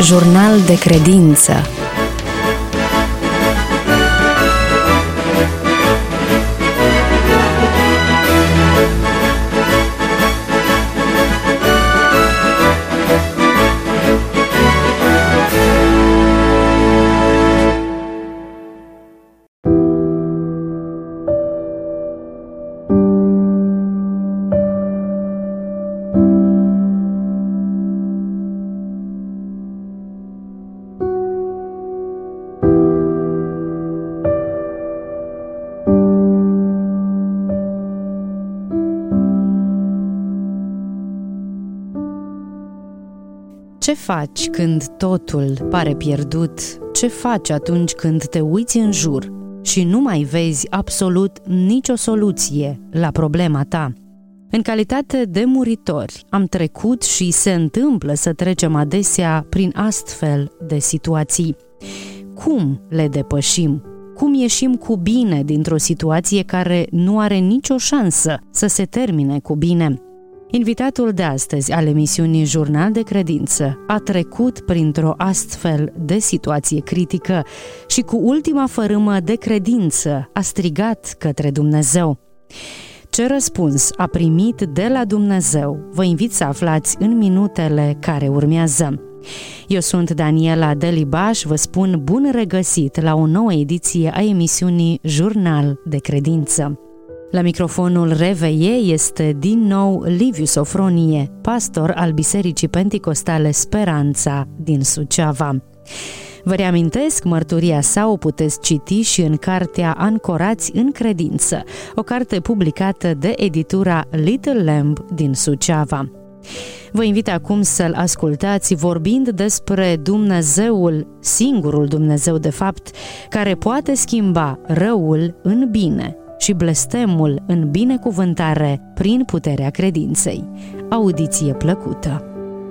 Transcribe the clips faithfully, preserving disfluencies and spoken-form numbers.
Jurnal de credință. Ce faci când totul pare pierdut? Ce faci atunci când te uiți în jur și nu mai vezi absolut nicio soluție la problema ta? În calitate de muritori, am trecut și se întâmplă să trecem adesea prin astfel de situații. Cum le depășim? Cum ieșim cu bine dintr-o situație care nu are nicio șansă să se termine cu bine? Invitatul de astăzi al emisiunii Jurnal de Credință a trecut printr-o astfel de situație critică și cu ultima fărâmă de credință a strigat către Dumnezeu. Ce răspuns a primit de la Dumnezeu? Vă invit să aflați în minutele care urmează. Eu sunt Daniela Delibaș, vă spun bun regăsit la o nouă ediție a emisiunii Jurnal de Credință. La microfonul Reveie este din nou Liviu Sofronie, pastor al Bisericii Penticostale Speranța din Suceava. Vă reamintesc, mărturia sa o puteți citi și în cartea Ancorați în Credință, o carte publicată de editura Little Lamb din Suceava. Vă invit acum să-l ascultați vorbind despre Dumnezeul, singurul Dumnezeu de fapt, care poate schimba răul în bine și blestemul în binecuvântare prin puterea credinței. Audiție plăcută!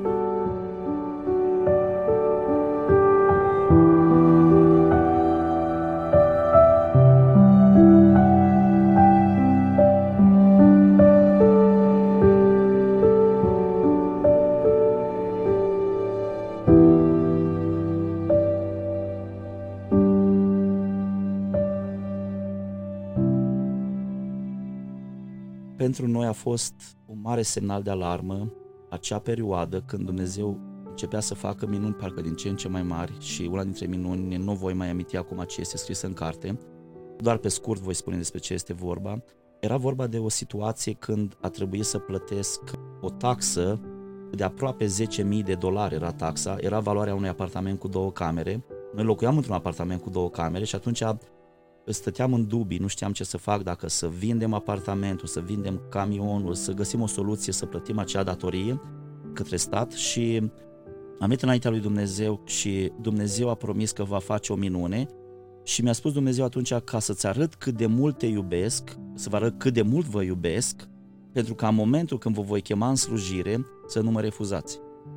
Pentru noi a fost un mare semnal de alarmă acea perioadă când Dumnezeu începea să facă minuni parcă din ce în ce mai mari și una dintre minuni, nu voi mai aminti acum ce este scris în carte, doar pe scurt voi spune despre ce este vorba. Era vorba de o situație când a trebuit să plătesc o taxă de aproape zece mii de dolari era taxa, era valoarea unui apartament cu două camere. Noi locuiam într-un apartament cu două camere și atunci stăteam în dubii, nu știam ce să fac, dacă să vindem apartamentul, să vindem camionul, să găsim o soluție să plătim acea datorie către stat și am venit înaintea lui Dumnezeu și Dumnezeu a promis că va face o minune și mi-a spus Dumnezeu atunci ca să-ți arăt cât de mult te iubesc, să vă arăt cât de mult vă iubesc, pentru că în momentul când vă voi chema în slujire să nu mă refuzați.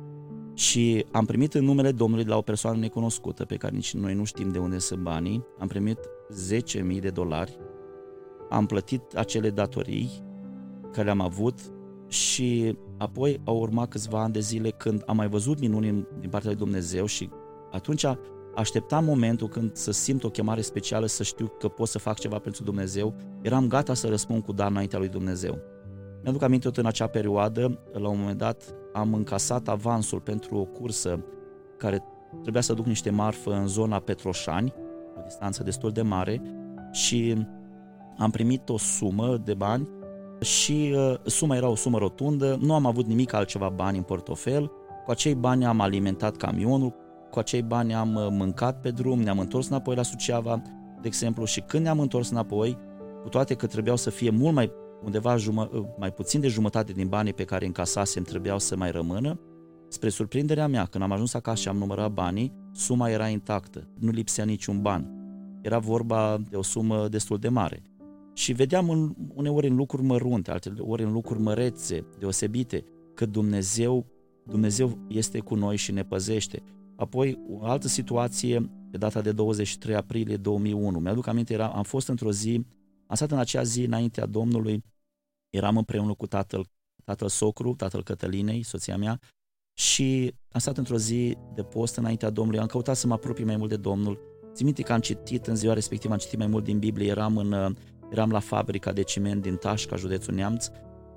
Și am primit în numele Domnului de la o persoană necunoscută, pe care nici noi nu știm de unde sunt banii, am primit zece mii de dolari, am plătit acele datorii care le-am avut și apoi au urmat câțiva ani de zile când am mai văzut minuni din partea lui Dumnezeu și atunci așteptam momentul când să simt o chemare specială, să știu că pot să fac ceva pentru Dumnezeu, eram gata să răspund cu dar înaintea lui Dumnezeu. Mi-aduc aminte tot în acea perioadă, la un moment dat am încasat avansul pentru o cursă care trebuia să duc niște marfă în zona Petroșani, o distanță destul de mare și am primit o sumă de bani și uh, suma era o sumă rotundă, nu am avut nimic altceva bani în portofel, cu acei bani am alimentat camionul, cu acei bani am uh, mâncat pe drum, ne-am întors înapoi la Suceava, de exemplu, și când ne-am întors înapoi, cu toate că trebuiau să fie mult mai undeva jumă, mai puțin de jumătate din banii pe care încasasem trebuiau să mai rămână, spre surprinderea mea, când am ajuns acasă și am numărat banii, suma era intactă, nu lipsea niciun ban. Era vorba de o sumă destul de mare. Și vedeam în, uneori în lucruri mărunte, alteori în lucruri mărețe, deosebite, că Dumnezeu, Dumnezeu este cu noi și ne păzește. Apoi, o altă situație, pe data de douăzeci și trei aprilie două mii unu, mi-aduc aminte, era, am fost într-o zi, am stat în acea zi înaintea Domnului, eram împreună cu tatăl, tatăl socru, tatăl Cătălinei, soția mea, Și am stat într-o zi de post înaintea Domnului, am căutat să mă apropii mai mult de Domnul. Țin minte că am citit în ziua respectivă, am citit mai mult din Biblie, eram, în, eram la fabrica de ciment din Tașca, județul Neamț,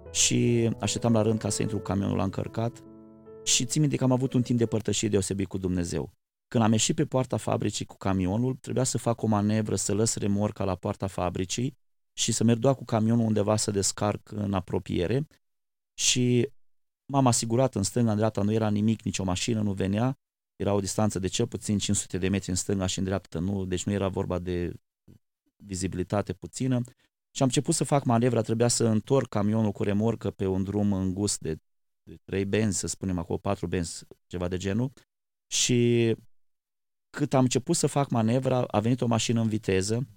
și așteptam la rând ca să intru cu camionul la încărcat și țin minte că am avut un timp de părtășie deosebit cu Dumnezeu. Când am ieșit pe poarta fabricii cu camionul, trebuia să fac o manevră, să lăs remorca la poarta fabricii și să merg doar cu camionul undeva să descarc în apropiere și m-am asigurat în stânga, în dreapta, nu era nimic, nicio mașină nu venea, era o distanță de cel puțin cinci sute de metri în stânga și în dreapta, nu, deci nu era vorba de vizibilitate puțină și am început să fac manevra, trebuia să întorc camionul cu remorcă pe un drum îngust de, de trei benzi, să spunem acolo, patru benzi, ceva de genul, și cât am început să fac manevra, a venit o mașină în viteză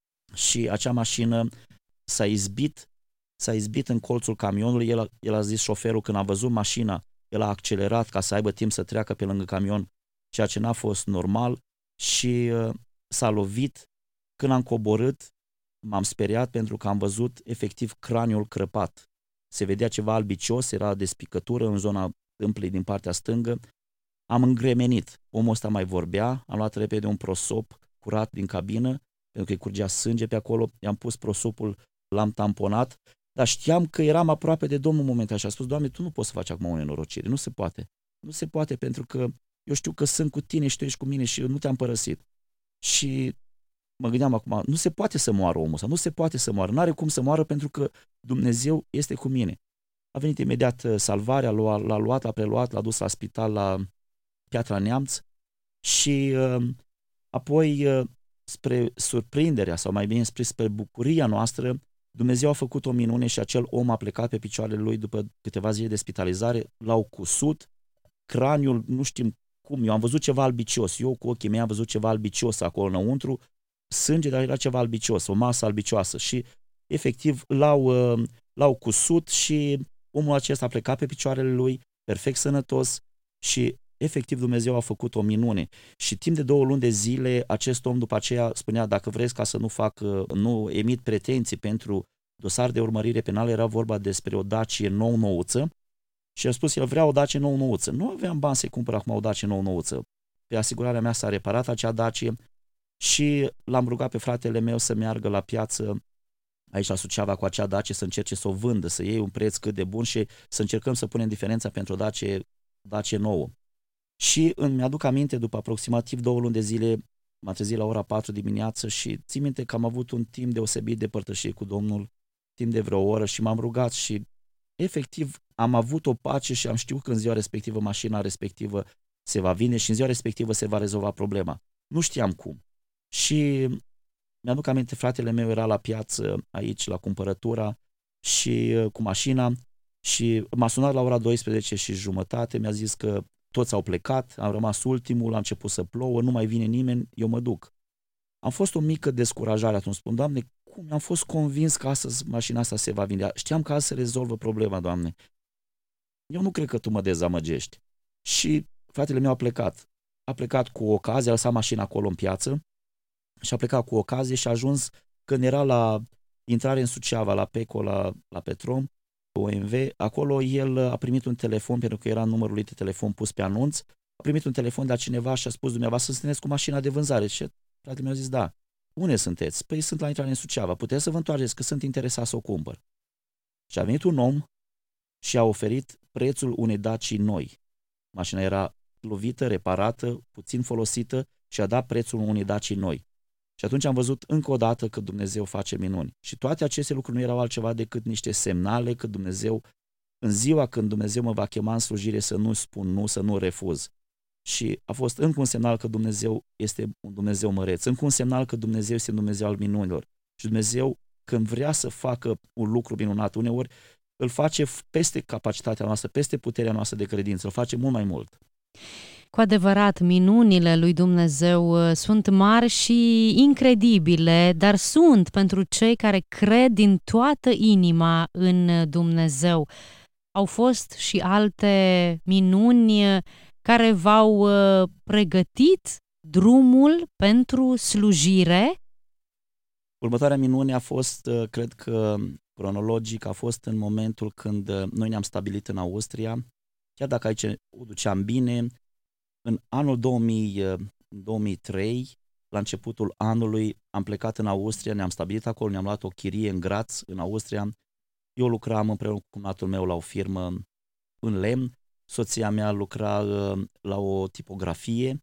și acea mașină s-a izbit s-a izbit în colțul camionului, el a, el a zis șoferul, când a văzut mașina, el a accelerat ca să aibă timp să treacă pe lângă camion, ceea ce n-a fost normal și uh, s-a lovit. Când am coborât, m-am speriat pentru că am văzut efectiv craniul crăpat. Se vedea ceva albicios, era despicătură în zona tâmplei din partea stângă. Am îngremenit. Omul ăsta mai vorbea, am luat repede un prosop curat din cabină, pentru că îi curgea sânge pe acolo, i-am pus prosopul, l-am tamponat, dar știam că eram aproape de Domnul în momentul ăla și a spus: Doamne, Tu nu poți să faci acum o nenorocire, nu se poate. Nu se poate pentru că eu știu că sunt cu Tine și Tu ești cu mine și eu nu te-am părăsit. Și mă gândeam acum, nu se poate să moară omul ăsta, nu se poate să moară, n-are cum să moară pentru că Dumnezeu este cu mine. A venit imediat salvarea, l-a, l-a luat, l-a preluat, l-a dus la spital la Piatra Neamț și uh, apoi, uh, spre surprinderea sau mai bine spre, spre bucuria noastră, Dumnezeu a făcut o minune și acel om a plecat pe picioarele lui după câteva zile de spitalizare, l-au cusut, craniul, nu știm cum, eu am văzut ceva albicios, eu cu ochii mei am văzut ceva albicios acolo înăuntru, sânge, dar era ceva albicios, o masă albicioasă și efectiv l-au, l-au cusut și omul acesta a plecat pe picioarele lui, perfect sănătos și efectiv Dumnezeu a făcut o minune. Și timp de două luni de zile, acest om după aceea spunea: dacă vreți ca să nu fac, nu emit pretenții pentru dosar de urmărire penală, era vorba despre o Dacie nou-nouță și a spus, el vrea o Dacie nou-nouță. Nu aveam bani să-i cumpăr acum o Dacie nou-nouță. Pe asigurarea mea s-a reparat acea Dacie și l-am rugat pe fratele meu să meargă la piață aici la Suceava cu acea Dacie, să încerce să o vândă, să iei un preț cât de bun și să încercăm să punem diferența pentru o Dacie, Dacie nouă. Și îmi aduc aminte, după aproximativ două luni de zile, m-am trezit la ora patru dimineață și țin minte că am avut un timp deosebit de părtășie cu Domnul, timp de vreo oră, și m-am rugat și efectiv am avut o pace și am știut că în ziua respectivă mașina respectivă se va vinde și în ziua respectivă se va rezolva problema. Nu știam cum. Și mi-aduc aminte, fratele meu era la piață aici, la cumpărătura și cu mașina și m-a sunat la ora douăsprezece și jumătate, mi-a zis că toți au plecat, am rămas ultimul, a început să plouă, nu mai vine nimeni, eu mă duc. Am fost o mică descurajare atunci, spun: Doamne, cum? Am fost convins că astăzi mașina asta se va vinde. Știam că astăzi se rezolvă problema, Doamne. Eu nu cred că Tu mă dezamăgești. Și fratele meu a plecat. A plecat cu ocazie, a lăsat mașina acolo în piață și a plecat cu ocazie și a ajuns când era la intrare în Suceava, la Peco, la, la Petrom, O M V, acolo el a primit un telefon, pentru că era numărul lui de telefon pus pe anunț, a primit un telefon de la cineva și a spus: dumneavoastră sunteți cu mașina de vânzare? Și fratele meu a zis: da. Unde sunteți? Păi sunt la intrare în Suceava, puteți să vă întoarceți că sunt interesat să o cumpăr. Și a venit un om și a oferit prețul unei Daci noi. Mașina era lovită, reparată, puțin folosită și a dat prețul unei Daci noi. Și atunci am văzut încă o dată că Dumnezeu face minuni. Și toate aceste lucruri nu erau altceva decât niște semnale că Dumnezeu, în ziua când Dumnezeu mă va chema în slujire, să nu spun nu, să nu refuz. Și a fost încă un semnal că Dumnezeu este un Dumnezeu măreț, încă un semnal că Dumnezeu este un Dumnezeu al minunilor. Și Dumnezeu, când vrea să facă un lucru minunat, uneori îl face peste capacitatea noastră, peste puterea noastră de credință, îl face mult mai mult. Cu adevărat, minunile lui Dumnezeu sunt mari și incredibile, dar sunt pentru cei care cred din toată inima în Dumnezeu. Au fost și alte minuni care v-au pregătit drumul pentru slujire? Următoarea minune a fost, cred că cronologic, a fost în momentul când noi ne-am stabilit în Austria chiar dacă aici o duceam bine, în anul două mii, două mii trei, la începutul anului, am plecat în Austria, ne-am stabilit acolo, ne-am luat o chirie în Graz, în Austria. Eu lucram împreună cu cumnatul meu la o firmă în lemn, soția mea lucra la o tipografie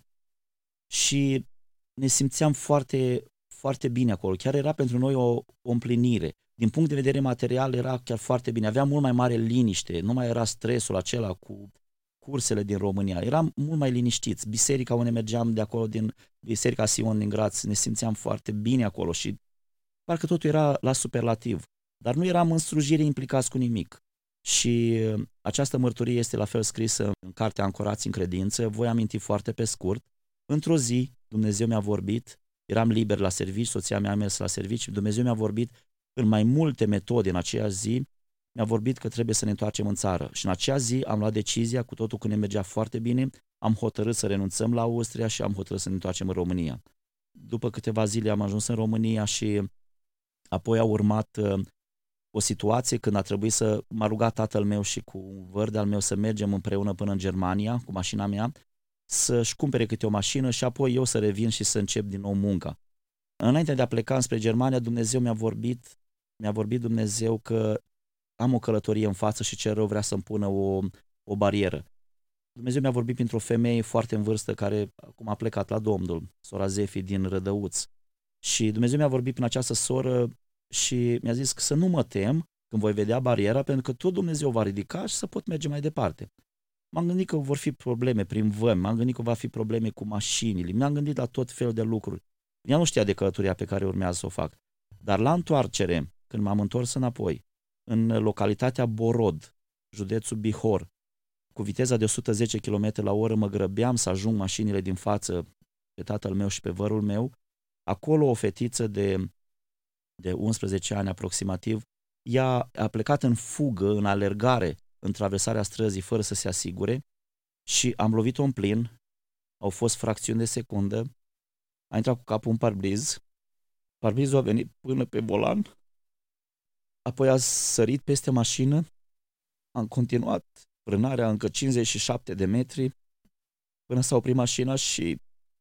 și ne simțeam foarte, foarte bine acolo. Chiar era pentru noi o, o împlinire. Din punct de vedere material era chiar foarte bine. Aveam mult mai mare liniște, nu mai era stresul acela cu cursele din România. Eram mult mai liniștiți. Biserica unde mergeam de acolo, din Biserica Sion din Graz, ne simțeam foarte bine acolo și parcă totul era la superlativ. Dar nu eram în slujire implicați cu nimic. Și această mărturie este la fel scrisă în cartea Ancorați în credință. Voi aminti foarte pe scurt. Într-o zi, Dumnezeu mi-a vorbit, eram liber la serviciu, soția mea a mers la serviciu, Dumnezeu mi-a vorbit în mai multe metode în aceeași zi, mi-a vorbit că trebuie să ne întoarcem în țară. Și în acea zi am luat decizia, cu totul că ne mergea foarte bine, am hotărât să renunțăm la Austria și am hotărât să ne întoarcem în România. După câteva zile am ajuns în România și apoi a urmat o situație când a trebuit să m-a rugat tatăl meu și cu un văr de al meu să mergem împreună până în Germania cu mașina mea, să-și cumpere câte o mașină și apoi eu să revin și să încep din nou munca. Înainte de a pleca spre Germania, Dumnezeu mi-a vorbit, mi-a vorbit Dumnezeu că am o călătorie în față și cel rău vrea să-mi pună o, o barieră. Dumnezeu mi-a vorbit printr-o femeie foarte în vârstă care acum a plecat la Domnul, sora Zefi din Rădăuț. Și Dumnezeu mi-a vorbit prin această soră și mi-a zis că să nu mă tem când voi vedea bariera, pentru că tot Dumnezeu va ridica și să pot merge mai departe. M-am gândit că vor fi probleme prin vămi, m-am gândit că va fi probleme cu mașinile, mi-am gândit la tot felul de lucruri. Ea nu știa de călătoria pe care urmează să o fac. Dar la întoarcere, când m-am întors înapoi, în localitatea Borod, județul Bihor, cu viteza de o sută zece kilometri la oră, mă grăbeam să ajung mașinile din față pe tatăl meu și pe vărul meu. Acolo o fetiță de, de unsprezece ani aproximativ, ea a plecat în fugă, în alergare, în traversarea străzii fără să se asigure și am lovit-o în plin, au fost fracțiuni de secundă, a intrat cu capul în parbriz, parbrizul a venit până pe volan, apoi a sărit peste mașină, am continuat frânarea încă cincizeci și șapte de metri până s-a oprit mașina și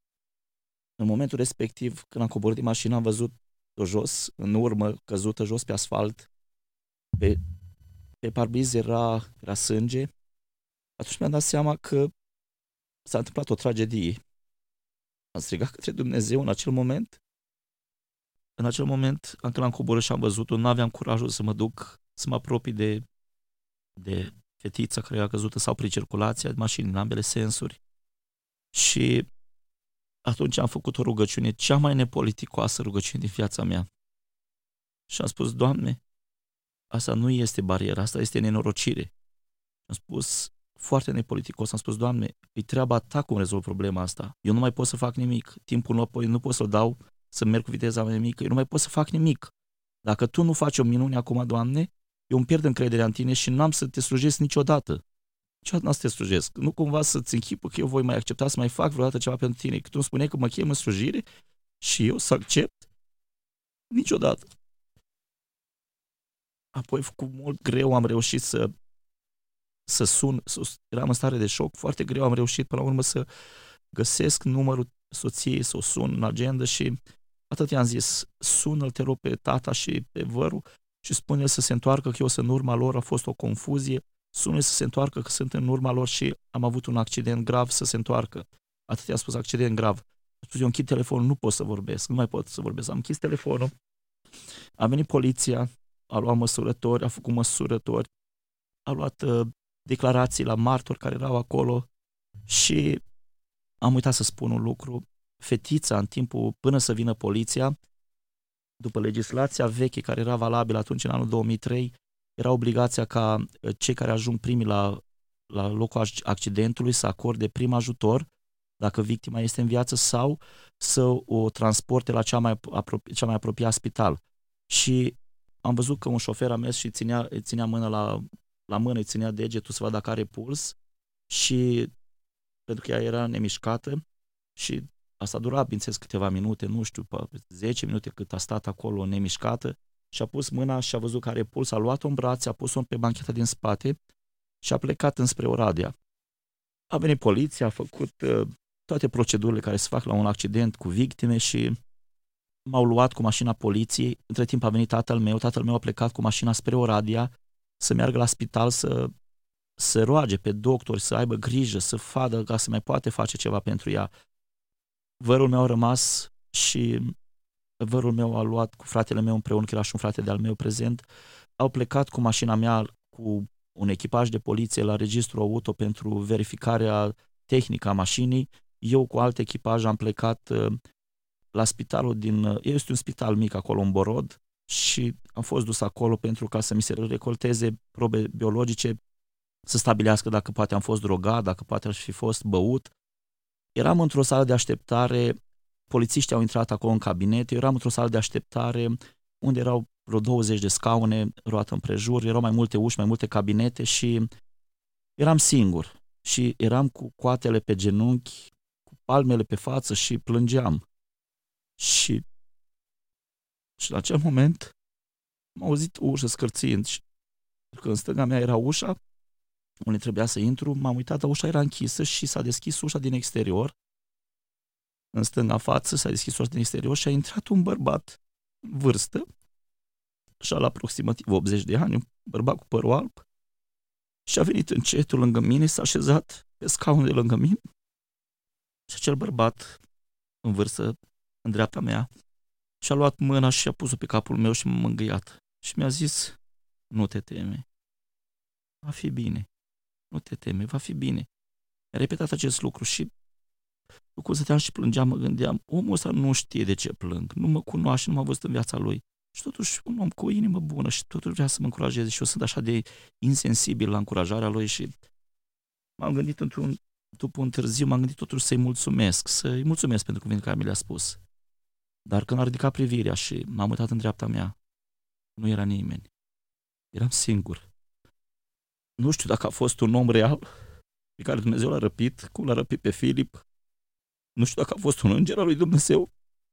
în momentul respectiv, când am coborât din mașină, am văzut-o jos, în urmă, căzută jos pe asfalt, pe Pe parbriz era, era sânge. Atunci mi-am dat seama că s-a întâmplat o tragedie. Am strigat către Dumnezeu în acel moment. În acel moment, când am coborât și am văzut-o, nu aveam curajul să mă duc, să mă apropii de, de fetița care era căzută, sau prin circulația de mașini în ambele sensuri. Și atunci am făcut o rugăciune, cea mai nepoliticoasă rugăciune din viața mea. Și am spus, Doamne, asta nu este barieră, asta este nenorocire. Am spus foarte nepoliticos, am spus, Doamne, e treaba Ta cum rezolv problema asta. Eu nu mai pot să fac nimic. Timpul apoi nu pot să-l dau să merg cu viteza mai mică. Eu nu mai pot să fac nimic. Dacă Tu nu faci o minune acum, Doamne, eu îmi pierd încrederea în Tine și n-am să Te slujesc niciodată. Niciodată n-am să Te slujesc. Nu cumva să-ți închipă că eu voi mai accepta să mai fac vreodată ceva pentru Tine. Că Tu îmi spuneai că mă chem în slujire și eu să accept? Niciodată. Apoi, cu mult greu am reușit să, să sun, eram în stare de șoc, foarte greu am reușit până la urmă să găsesc numărul soției, să o sun în agenda și atât i-am zis, sună-l, te rog, pe tata și pe vărul și spune-l să se întoarcă, că eu sunt în urma lor, a fost o confuzie, sună-l să se întoarcă, că sunt în urma lor și am avut un accident grav, să se întoarcă. Atât i-am spus, accident grav. Am spus, eu închid telefonul, nu pot să vorbesc, nu mai pot să vorbesc. Am închis telefonul, a venit poliția, a luat măsurători, a făcut măsurători, a luat uh, declarații la martori care erau acolo și am uitat să spun un lucru. Fetița, în timpul, până să vină poliția, după legislația veche care era valabilă atunci în anul două mii trei, era obligația ca cei care ajung primii la, la locul accidentului să acorde prim ajutor dacă victima este în viață sau să o transporte la cea mai, apropi, cea mai apropiat spital. Și am văzut că un șofer a mers și ținea, ținea mâna la, la mână, îi ținea degetul să vadă dacă are puls și pentru că ea era nemișcată și asta a durat, bineînțeles, câteva minute, nu știu, zece minute cât a stat acolo nemișcată și a pus mâna și a văzut că are puls, a luat-o în brațe, a pus-o pe bancheta din spate și a plecat înspre Oradea. A venit poliția, a făcut uh, toate procedurile care se fac la un accident cu victime și m-au luat cu mașina poliției. Între timp a venit tatăl meu, tatăl meu a plecat cu mașina spre Oradea să meargă la spital să se roage pe doctori, să aibă grijă, să vadă ca să mai poate face ceva pentru ea. Vărul meu a rămas și vărul meu a luat cu fratele meu împreună, că era și un frate de-al meu prezent, au plecat cu mașina mea cu un echipaj de poliție la registru auto pentru verificarea tehnică a mașinii. Eu cu alt echipaj am plecat la spitalul din... Este un spital mic acolo în Borod și am fost dus acolo pentru ca să mi se recolteze probe biologice, să stabilească dacă poate am fost drogat, dacă poate aș fi fost băut. Eram într-o sală de așteptare, polițiștii au intrat acolo în cabinet, eu eram într-o sală de așteptare unde erau vreo douăzeci de scaune roate împrejur, erau mai multe uși, mai multe cabinete și eram singur și eram cu coatele pe genunchi, cu palmele pe față și plângeam. Și, și la acel moment am auzit o ușă scârțind și că în stânga mea era ușa unde trebuia să intru, m-am uitat, dar ușa era închisă și s-a deschis ușa din exterior. În stânga față s-a deschis ușa din exterior și a intrat un bărbat în vârstă, și la aproximativ optzeci de ani, un bărbat cu părul alb, și a venit încetul lângă mine, s-a așezat pe scaunul de lângă mine și acel bărbat în vârstă, în dreapta mea, și-a luat mâna și a pus-o pe capul meu și m-a mângâiat. Și mi-a zis, nu te teme, va fi bine, nu te teme, va fi bine. Mi-a repetat acest lucru și eu cum stăteam și plângeam, mă gândeam, omul ăsta nu știe de ce plâng, nu mă cunoaște, nu m-a văzut în viața lui. Și totuși un om cu o inimă bună și totuși vrea să mă încurajeze și eu sunt așa de insensibil la încurajarea lui și m-am gândit într-un, după un târziu, m-am gândit totuși să-i mulțumesc, să-i mulțumesc pentru cuvintele care mi le-a spus. Dar când a ridicat privirea și m-am uitat în dreapta mea, nu era nimeni. Eram singur. Nu știu dacă a fost un om real pe care Dumnezeu l-a răpit, cum l-a răpit pe Filip. Nu știu dacă a fost un înger al lui Dumnezeu,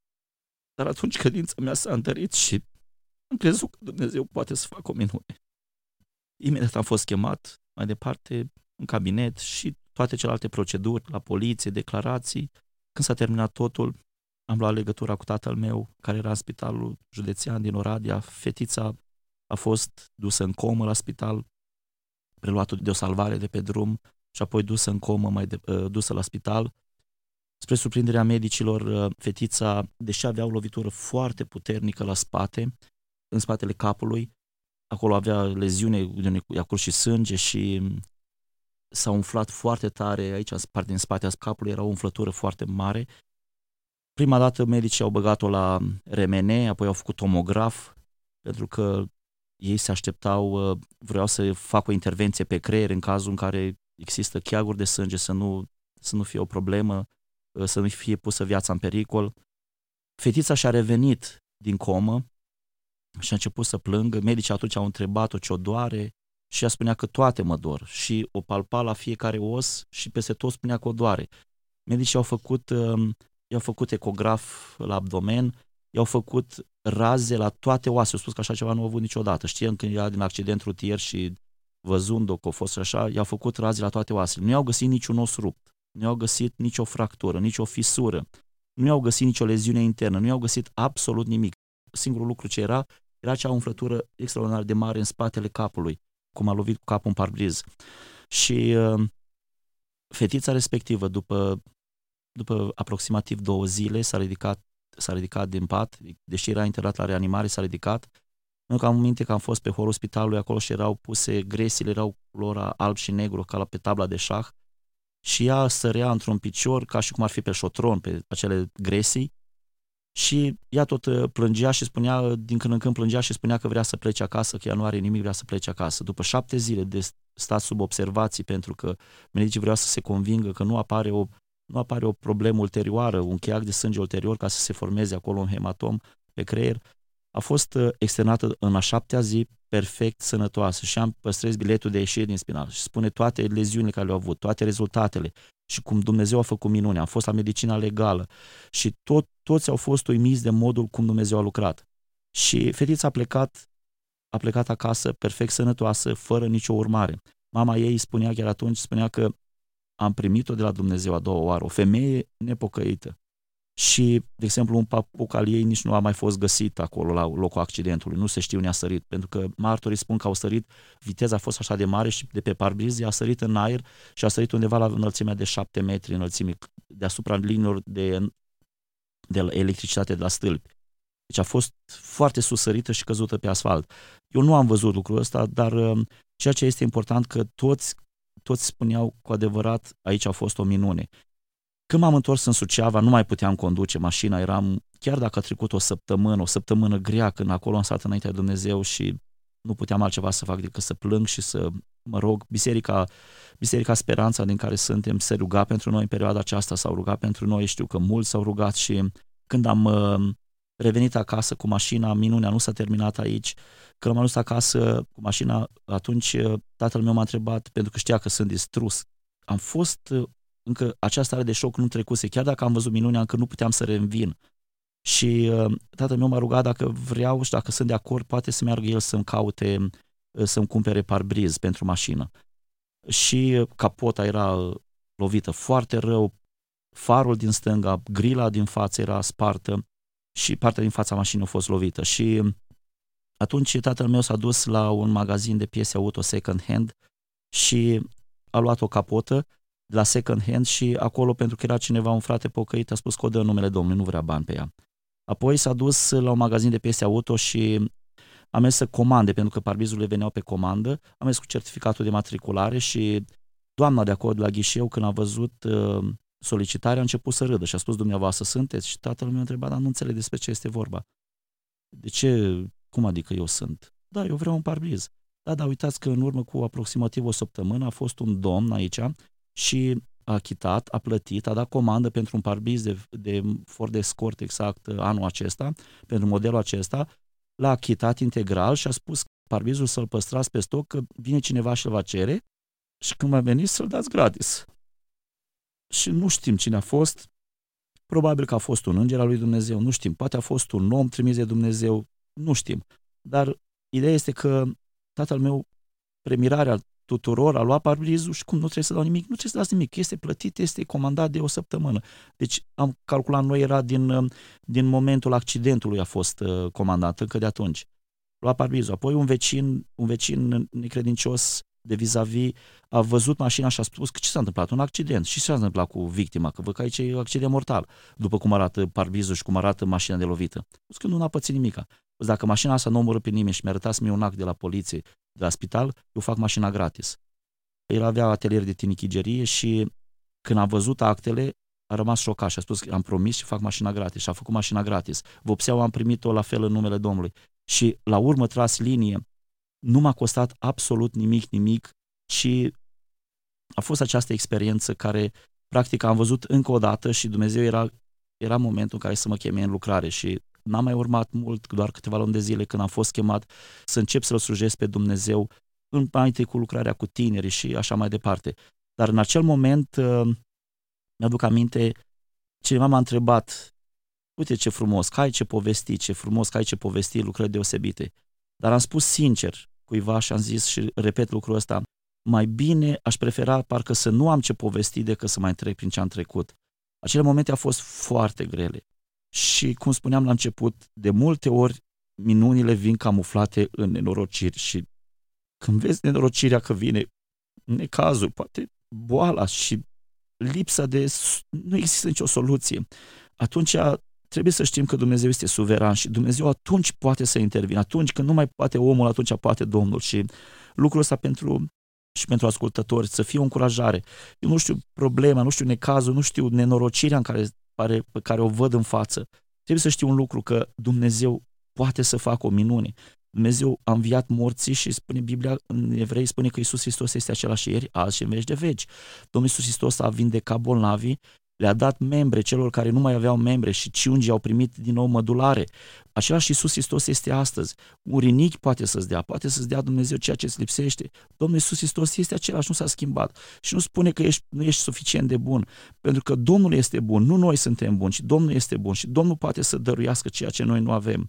dar atunci credința mea s-a întărit și am crezut că Dumnezeu poate să facă o minune. Imediat am fost chemat mai departe în cabinet și toate celelalte proceduri, la poliție, declarații. Când s-a terminat totul, am luat legătura cu tatăl meu, care era în spitalul județean din Oradea. Fetița a fost dusă în comă la spital, preluată de o salvare de pe drum și apoi dusă în comă, mai de, dusă la spital. Spre surprinderea medicilor, fetița, deși avea o lovitură foarte puternică la spate, în spatele capului, acolo avea leziune, unde i-a curs și sânge și s-a umflat foarte tare, aici, partea din spatele capului, era o umflătură foarte mare. Prima dată medicii au băgat-o la R M N, apoi au făcut tomograf, pentru că ei se așteptau, vreau să facă o intervenție pe creier în cazul în care există cheaguri de sânge, să nu, să nu fie o problemă, să nu fie pusă viața în pericol. Fetița și-a revenit din comă și a început să plângă. Medicii atunci au întrebat-o ce o doare și ea spunea că toate mă dor și o palpa la fiecare os și peste tot spunea că o doare. Medicii au făcut, i-au făcut ecograf la abdomen, i-au făcut raze la toate oasele. Au spus că așa ceva nu a avut niciodată. Știam că era din accident rutier și văzând-o că a fost așa, i-au făcut raze la toate oasele. Nu i-au găsit niciun os rupt, nu i-au găsit nicio fractură, nicio fisură, nu i-au găsit nicio leziune internă, nu i-au găsit absolut nimic. Singurul lucru ce era, era acea umflătură extraordinar de mare în spatele capului, cum a lovit cu capul în parbriz. Și uh, fetița respectivă, după, după aproximativ două zile, s-a ridicat, s-a ridicat din pat, deși era internat la reanimare, s-a ridicat. Pentru că am minte că am fost pe holul spitalului acolo și erau puse gresiile, erau culora alb și negru, ca la pe tabla de șah, și ea sărea într-un picior, ca și cum ar fi pe șotron, pe acele gresii, și ea tot plângea și spunea, din când în când plângea și spunea că vrea să plece acasă, că ea nu are nimic, vrea să plece acasă. După șapte zile de stat sub observații, pentru că medicii vreau să se convingă că nu apare o, nu apare o problemă ulterioară, un cheag de sânge ulterior ca să se formeze acolo un hematom pe creier, a fost externată în a șaptea zi perfect sănătoasă și am păstrez biletul de ieșire din spital și spune toate leziunile care le-au avut, toate rezultatele și cum Dumnezeu a făcut minune. Am fost la medicina legală și tot, toți au fost uimiți de modul cum Dumnezeu a lucrat. Și fetița a plecat, a plecat acasă perfect sănătoasă, fără nicio urmare. Mama ei spunea chiar atunci, spunea că am primit-o de la Dumnezeu a doua oară, o femeie nepocăită. Și, de exemplu, un papuc al ei nici nu a mai fost găsit acolo la locul accidentului, nu se știe unde a sărit, pentru că martorii spun că au sărit, viteza a fost așa de mare și de pe parbriz a sărit în aer și a sărit undeva la înălțimea de șapte metri înălțime, deasupra liniilor de, de electricitate de la stâlpi. Deci a fost foarte susărită și căzută pe asfalt. Eu nu am văzut lucrul ăsta, dar ceea ce este important că toți, toți spuneau cu adevărat, aici a fost o minune. Când m-am întors în Suceava, nu mai puteam conduce mașina, eram, chiar dacă a trecut o săptămână, o săptămână grea, când acolo am stat înaintea Dumnezeu și nu puteam altceva să fac decât să plâng și să mă rog. Biserica, Biserica Speranța, din care suntem, se ruga pentru noi în perioada aceasta, s-au rugat pentru noi, știu că mulți s-au rugat și când am uh, revenit acasă cu mașina, minunea nu s-a terminat aici. Când am ajuns acasă cu mașina, atunci tatăl meu m-a întrebat, pentru că știa că sunt distrus. Am fost... Uh, încă această stare de șoc nu trecuse, chiar dacă am văzut minunea, încă nu puteam să reînvin. Și uh, tatăl meu m-a rugat dacă vreau și dacă sunt de acord, poate să meargă el să-mi caute, uh, să-mi cumpere parbriz pentru mașină. Și uh, capota era uh, lovită foarte rău, farul din stânga, grila din față era spartă și partea din fața mașinii a fost lovită. Și uh, atunci tatăl meu s-a dus la un magazin de piese auto second hand și a luat o capotă de la second hand și acolo, pentru că era cineva, un frate pocăit, a spus că o dă în numele Domnului, nu vrea bani pe ea. Apoi s-a dus la un magazin de piese auto și a mers să comande, pentru că parbrizurile veneau pe comandă, a mers cu certificatul de matriculare și doamna de acolo, de la ghișeu, când a văzut uh, solicitarea, a început să râdă și a spus, dumneavoastră sunteți? Și tatăl meu a întrebat, dar nu înțeleg despre ce este vorba. De ce? Cum adică eu sunt? Da, eu vreau un parbriz. Da, dar uitați că în urmă cu aproximativ o săptămână a fost un domn aici și a achitat, a plătit, a dat comandă pentru un parbriz de, de Ford Escort exact anul acesta, pentru modelul acesta, l-a achitat integral și a spus parbrizul să-l păstrați pe stoc, că vine cineva și îl va cere și când va veni să-l dați gratis. Și nu știm cine a fost, probabil că a fost un înger al lui Dumnezeu, nu știm, poate a fost un om trimis de Dumnezeu, nu știm. Dar ideea este că tatăl meu, premirarea tuturor, a luat parbrizul și cum nu trebuie să dau nimic, nu trebuie să dați nimic, este plătit, este comandat de o săptămână. Deci am calculat, noi era din, din momentul accidentului a fost uh, comandat, încă de atunci. Lua parbrizul. Apoi un vecin, un vecin necredincios de vis-a-vis a văzut mașina și a spus că ce s-a întâmplat? Un accident. Și ce s-a întâmplat cu victima? Că văd că aici e un accident mortal, după cum arată parbrizul și cum arată mașina de lovită. Spus că nu a pățit nimica. Dacă mașina asta nu omoră pe nimeni și mi-a arătat mie un act de la poliție, de la spital, eu fac mașina gratis. El avea atelier de tinichigerie și când a văzut actele, a rămas șocat și a spus că am promis și fac mașina gratis și a făcut mașina gratis. Vopseaua am primit-o la fel în numele Domnului. Și la urmă tras linie, nu m-a costat absolut nimic, nimic, ci a fost această experiență care practic am văzut încă o dată și Dumnezeu era, era momentul în care să mă cheme în lucrare și n-a mai urmat mult, doar câteva luni de zile când am fost chemat să încep să-L slujesc pe Dumnezeu în mai cu lucrarea cu tinerii și așa mai departe. Dar în acel moment mi-aduc aminte, cineva m-a întrebat, uite ce frumos, că ai ce povesti, ce frumos că ai ce povesti, lucrări deosebite. Dar am spus sincer cuiva și am zis și repet lucrul ăsta, mai bine aș prefera parcă să nu am ce povesti decât să mai trec prin ce am trecut. Acele momente au fost foarte grele. Și, cum spuneam la început, de multe ori minunile vin camuflate în nenorociri și când vezi nenorocirea că vine necazul, poate boala și lipsa de... nu există nicio soluție, atunci trebuie să știm că Dumnezeu este suveran și Dumnezeu atunci poate să intervină. Atunci când nu mai poate omul, atunci poate Domnul. Și lucrul ăsta pentru... și pentru ascultători, să fie o încurajare. Eu nu știu problema, nu știu necazul, nu știu nenorocirea în care, pare, pe care o văd în față. Trebuie să știu un lucru, că Dumnezeu poate să facă o minune. Dumnezeu a înviat morții și spune Biblia, în Evrei spune că Iisus Hristos este același ieri, azi și în veci de veci. Domnul Iisus Hristos a vindecat bolnavii, le-a dat membre celor care nu mai aveau membre și ciungii au primit din nou mădulare. Același Iisus Hristos este astăzi. Un rinichi poate să-ți dea, poate să-ți dea Dumnezeu ceea ce îți lipsește. Domnul Iisus Hristos este același, nu s-a schimbat. Și nu spune că ești, nu ești suficient de bun, pentru că Domnul este bun, nu noi suntem buni, ci Domnul este bun și Domnul poate să dăruiască ceea ce noi nu avem.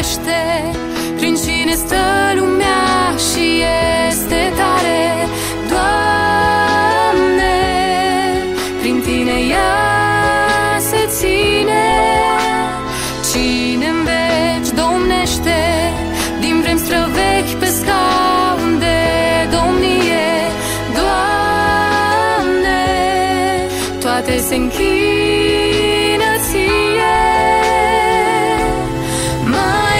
domnește, prin cine stă lumea și este tare. Doamne, prin Tine ea se ține. Cine-n veci domnește, din vremi străvechi pe scaun de domnie. Doamne, toate se închină Ție. Mai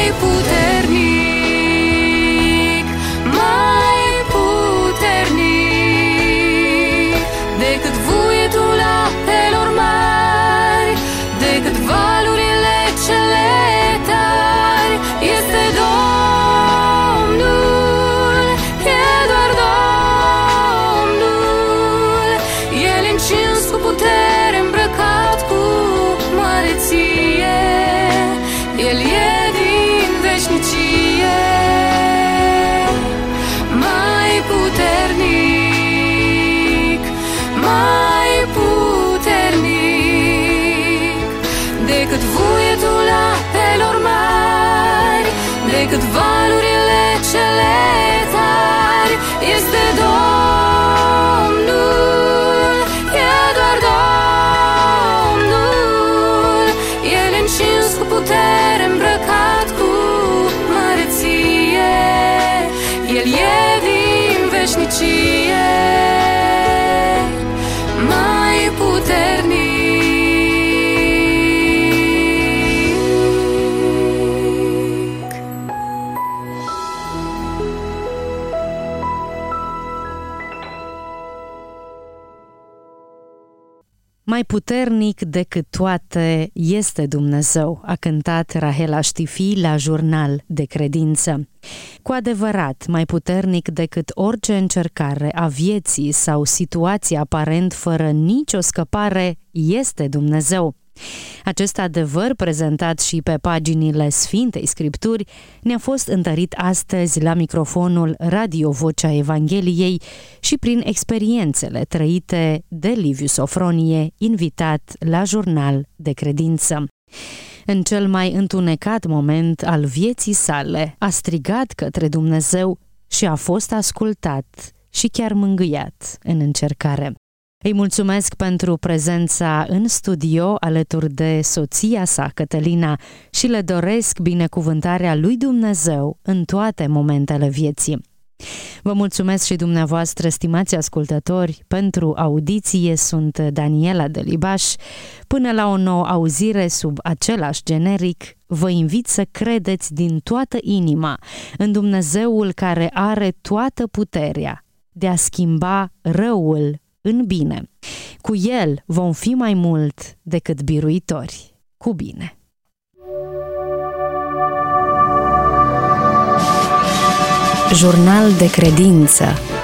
puternic, mai puternic decât vuietul apelor mari, decât valurile cele tari, este Domnul, e doar Domnul. El încins cu putere, îmbrăcat cu măreție. El e din veșnicie. Mai puternic, mai puternic decât vuietul apelor mari, decât valurile cele tari, este Domnul, e doar Domnul. El încins cu putere, îmbrăcat cu măreție. El e din veșnicie. Mai puternic. Mai puternic decât toate este Dumnezeu, a cântat Rahela Știfi la Jurnal de Credință. Cu adevărat, mai puternic decât orice încercare a vieții sau situație aparent fără nicio scăpare este Dumnezeu. Acest adevăr, prezentat și pe paginile Sfintei Scripturi, ne-a fost întărit astăzi la microfonul Radio Vocea Evangheliei și prin experiențele trăite de Liviu Sofronie, invitat la Jurnal de Credință. În cel mai întunecat moment al vieții sale, a strigat către Dumnezeu și a fost ascultat și chiar mângâiat în încercare. Îi mulțumesc pentru prezența în studio alături de soția sa, Cătălina, și le doresc binecuvântarea lui Dumnezeu în toate momentele vieții. Vă mulțumesc și dumneavoastră, stimați ascultători, pentru audiție. Sunt Daniela Delibaș. Până la o nouă auzire sub același generic, vă invit să credeți din toată inima în Dumnezeul care are toată puterea de a schimba răul în bine. Cu El vom fi mai mult decât biruitori. Cu bine! Jurnal de Credință